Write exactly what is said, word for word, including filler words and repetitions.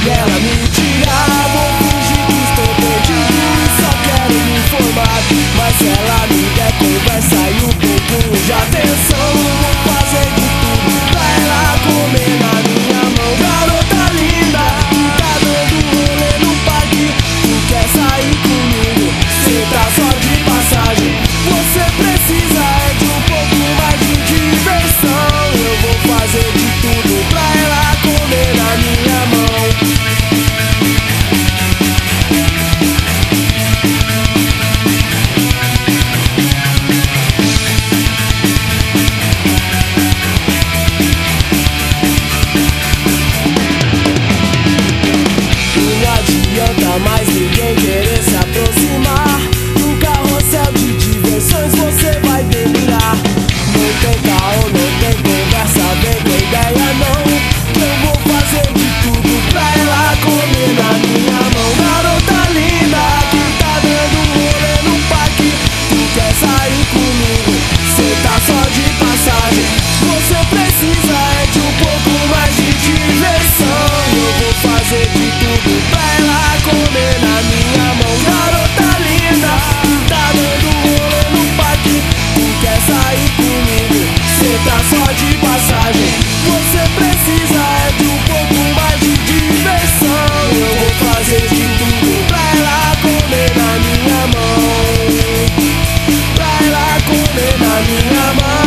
e ela me tirar. Vou fingir que estou perdido e só quero me informar. Mas se ela me der conversa e um pouco de atenção, vou fazer de tudo pra ela comer na minha mão. Garota linda, que tá dando rolê no parque, tu quer sair comigo, cê tá só de passagem. Você precisa é de um pouco mais de diversão. Eu vou fazer de tudo pra ela comer na minha mão. Não adianta mais ninguém querer se aproximar. No carrossel de diversões você vai delirar. Não tem caô, não tem conversa, vem com ideia não. Eu vou fazer de tudo pra ela comer na minha mão. Garota linda, que tá dando rolê no parque, tu quer sair comigo, cê tá só de passagem. Você precisa é de um pouco mais de diversão. Eu vou fazer de tudo pra ela comer na minha mão. Garota linda, que tá dando rolê no parque, tu quer sair comigo, cê tá só de passagem. Você precisa é de um pouco mais de diversão. Eu vou fazer de tudo pra ela comer na minha mão. Pra ela comer na minha mão.